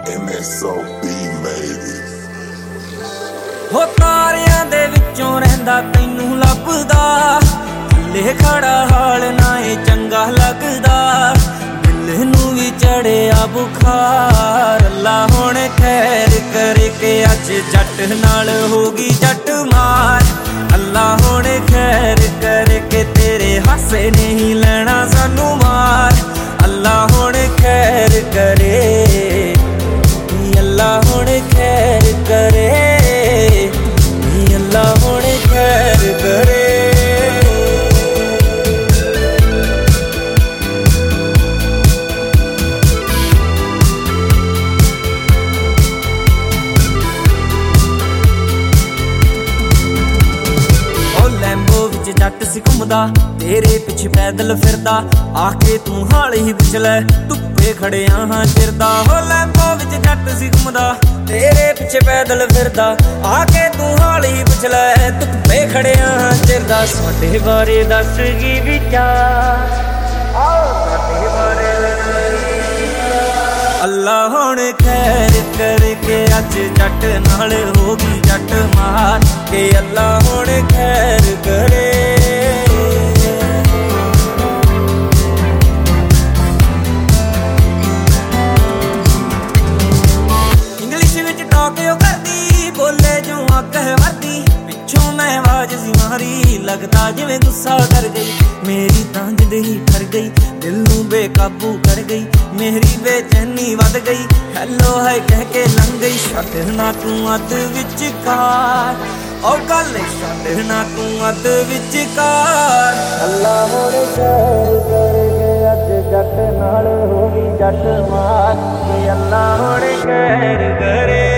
MSOB made it। ਹੋ ਤਾਰਿਆਂ ਦੇ ਵਿੱਚੋਂ ਰਹਿੰਦਾ ਤੈਨੂੰ ਲੱਭਦਾ, ਥੱਲੇ ਖੜਾ ਹਾਲ ਨਾ ਏ ਚੰਗਾ ਲੱਗਦਾ। ਦਿਲ ਨੂੰ ਵੀ ਚੜਿਆ ਬੁਖਾਰ, ਅੱਲਾ ਹੁਣ ਖੈਰ ਕਰੇ ਕਿ ਅੱਜ ਜੱਟ ਨਾਲ ਹੋ ਗਈ ਜੱਟ ਮਾਰ। ਅੱਲਾ ਹੁਣ ਖੈਰ ਕਰੇ ਕਿ ਤੇਰੇ ਹਾਸੇ ਨਹੀਂ ਲੈਣਾ ਸਾਨੂੰ ਮਾਰ। ਅੱਲਾ ਹੁਣ ਖੈਰ ਕਰੇ, ਅੱਲਾ ਹੁਣ ਖੈਰ ਕਰੇ, ਅੱਲਾ ਹੁਣ ਖੈਰ ਕਰੇ। ਲੈਂਬੋ ਵਿੱਚ ਜੱਟ ਸੀ ਘੁੰਮਦਾ, ਤੇਰੇ ਪਿੱਛੇ ਪੈਦਲ ਫਿਰਦਾ। ਆ ਕੇ ਤੂੰ ਹਾਲ ਹੀ ਪੁੱਛ ਲੈ, ਧੁੱਪੇ ਖੜਿਆ ਹਾਂ ਚਿਰਦਾ। ਹੋ ਲੈਂਬੋ ਵਿੱਚ ਜੱਟ ਸੀ ਘੁੰਮਦਾ, ਤੇਰੇ ਪਿੱਛੇ ਪੈਦਲ ਫਿਰਦਾ। ਆ ਕੇ ਤੂੰ ਹਾਲ ਹੀ ਪੁੱਛ ਲੈ, ਧੁੱਪੇ ਖੜਿਆ ਹਾਂ ਚਿਰਦਾ। ਸਾਡੇ ਬਾਰੇ ਦੱਸ ਕੀ ਵਿਚਾਰ, ਸਾਡੇ ਬਾਰੇ ਅੱਲਾ ਹੁਣ ਖੈਰ ਕਰੇ ਕਿ ਅੱਜ ਜੱਟ ਨਾਲ ਹੋ ਗਈ ਜੱਟ ਮਾਰ। ਕਿ ਅੱਲਾ ਹੁਣ ਖੈਰ ਕਰੇ। ਇੰਗਲਿਸ਼ ਵਿੱਚ ਟਾਕ ਉਹ ਕਰਦੀ, ਬੋਲੇ ਜੋ ਅੱਗ ਹੈ ਵਰਦੀ। ਪਿੱਛੋਂ ਮੈਂ ਆਵਾਜ਼ ਸੀ ਮਾਰੀ, ਲੱਗਦਾ ਜਿਵੇਂ ਗੁੱਸਾ ਕਰ ਗਈ। ਮੇਰੀ ਤਾਂ ਜਿੰਦ ਹੀ ਠਰ ਗਈ, ਦਿਲ ਨੂੰ ਬੇਕਾਬੂ ਕਰ ਗਈ। ਮੇਰੀ ਬੇਚੈਨੀ ਵੱਧ ਗਈ, ਹੈਲੋ ਹੈ ਕਹਿ ਕੇ ਲੰਘ ਗਈ। ਛੱਡ ਨਾ ਤੂੰ ਅੱਧ ਵਿਚਕਾਰ, ਉਹ ਗੱਲ ਛੱਡ ਨਾ ਤੂੰ ਅੱਧ ਵਿਚਕਾਰ। ਅੱਲਾ ਹੁਣ ਖੈਰ ਕਰੇ ਅੱਜ ਜੱਟ ਨਾਲ ਹੋ ਗਈ ਜੱਟ ਮਾਰ। ਕਿ ਅੱਲਾ ਹੁਣ ਖੈਰ ਕਰੇ।